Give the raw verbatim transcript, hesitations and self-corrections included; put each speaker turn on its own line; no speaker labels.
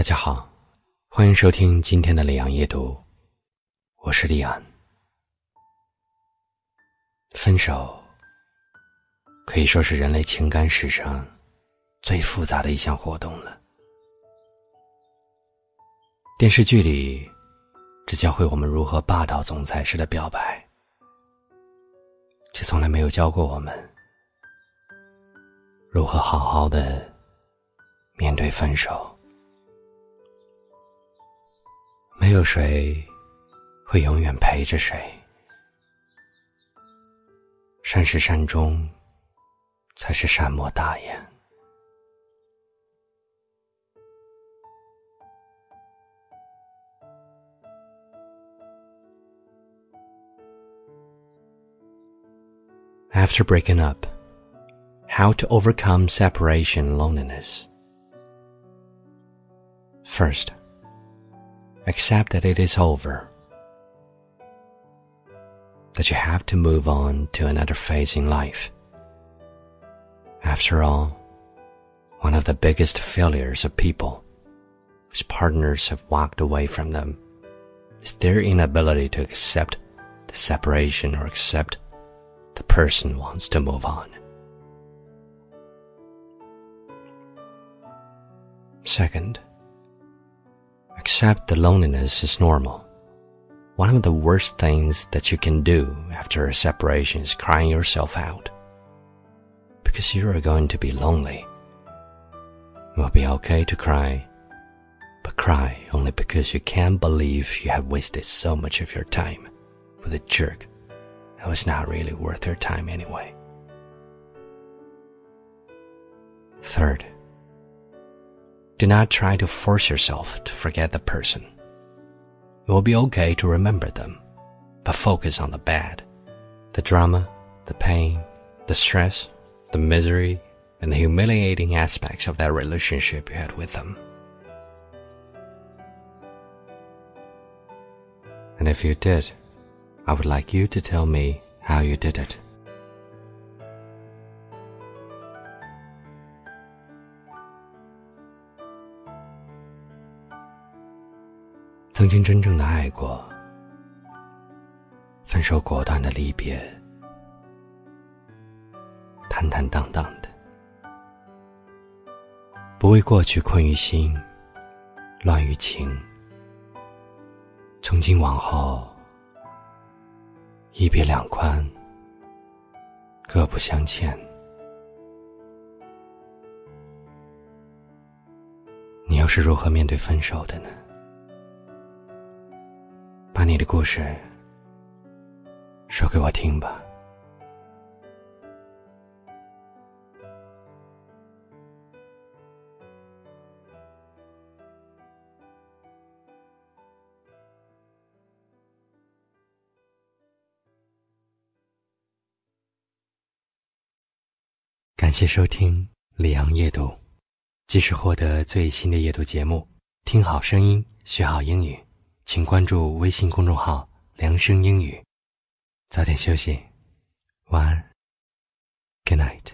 家好，欢迎收听今天的里昂夜读，我是里昂。分手可以说是人类情感史上最复杂的一项活动了。电视剧里只教会我们如何霸道总裁式的表白，却从来没有教过我们如何好好的面对分手。没有谁会永远陪着谁，善始善终才是善莫大焉。After breaking up, how to overcome separation and loneliness. First, accept that it is over, that you have to move on to another phase in life. After all, one of the biggest failures of people whose partners have walked away from them is their inability to accept the separation or accept the person wants to move on. Second, accept that loneliness is normal. One of the worst things that you can do after a separation is crying yourself out, because you are going to be lonely. It will be okay to cry, but cry only because you can't believe you have wasted so much of your time with a jerk that was not really worth your time anyway. Third, do not try to force yourself to forget the person. It will be okay to remember them, but focus on the bad, the drama, the pain, the stress, the misery, and the humiliating aspects of that relationship you had with them. And if you did, I would like you to tell me how you did it. 曾经真正的爱过，分手果断的离别，坦坦荡荡的，不为过去困于心，乱于情。从今往后，一别两宽，各不相欠。你又是如何面对分手的呢？把你的故事说给我听吧。感谢收听里昂夜读，即时获得最新的夜读节目，听好声音，学好英语，请关注微信公众号良声英语。早点休息，晚安 Good night。